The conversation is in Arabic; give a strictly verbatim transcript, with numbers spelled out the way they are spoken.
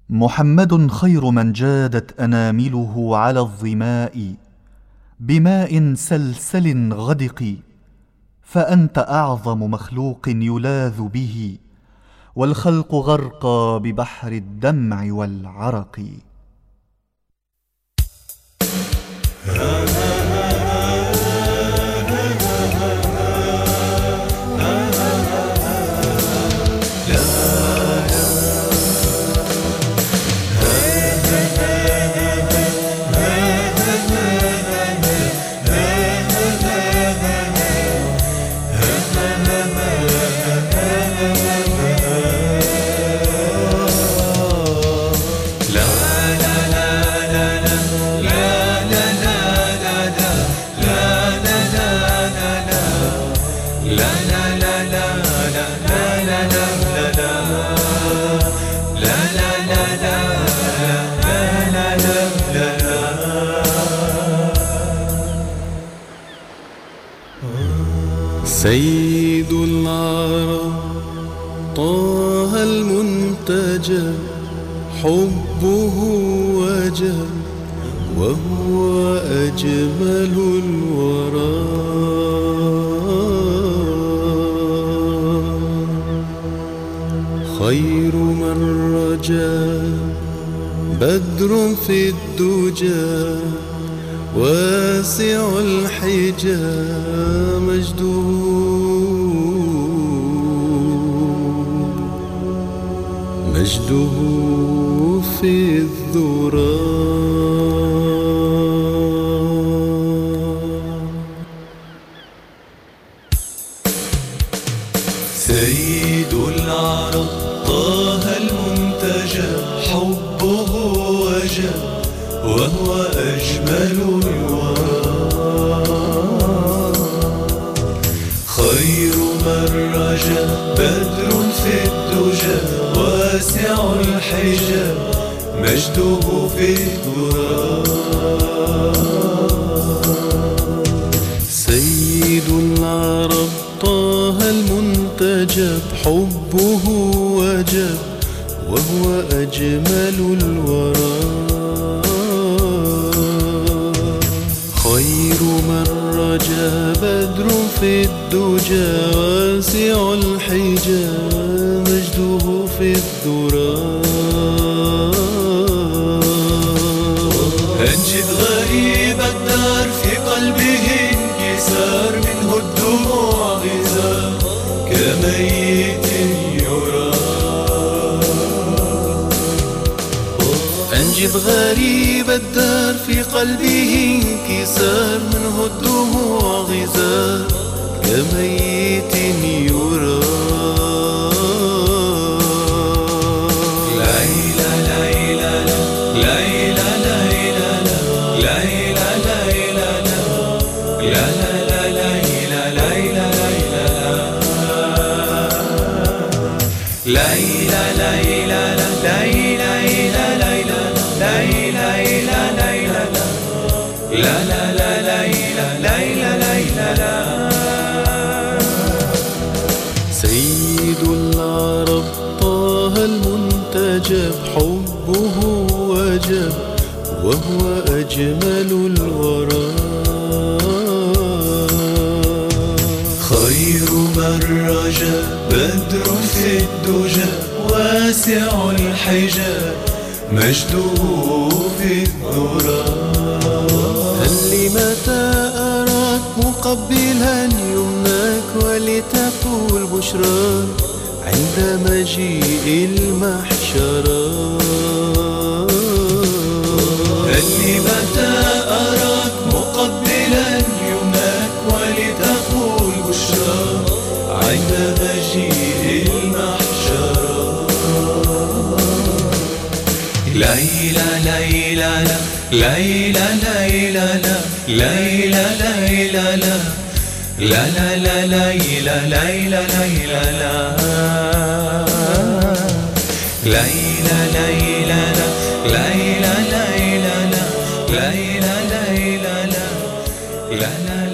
محمد خير من جادت أنامله على الظماء بماء سلسل غدق، فأنت أعظم مخلوق يلاذ به، والخلق غرقى ببحر الدمع والعرق. سيد العرب طه المنتجى، حبه وجه وهو أجمل الورى. خير من رجا بدر في الدجى، واسع الحجى مجده مجده في الذرى. سيد العرب طه المنتجى، حبه وجه وهو أجمل الورى. خير من رجا بدر في الدجى، واسع الحجى مجده في الذرى. سيد العرب طه المنتجى، حبه وجب وهو أجمل الورى. خير من رجا بدر في الدجى، واسع الحجى مجده في الذرى. أنجد غريب الدار في قلبه انكسار، منه الدموع غزار كميت يرى. أنجد غريب الدار في قلبه انكسار، منه الدموع غزار كميت يرى. ليلى ليلى ليلى ليلى ليلى ليلى ليلى ليلى ليلى ليلى ليلى لا لا لا ليلى ليلى ليلى. سيد العرب طه المنتجى، حبه وجب وهو أجمل الورى. خير من رجا بدر في الدجى، واسع الحجى مجده في الذرى. هل متى أراك مقبلا يمناك، ولتقول بشراك عند مجيء المحشرة. هل متى أراك مقبلا يمناك، ولتقول بشراك عند مجيء المحشرة. ليلى ليلى ليلى ليلى ليلى ليلى لا لا لا ليلى ليلى ليلى لا ليلى ليلى ليلى ليلى ليلى ليلى لا لا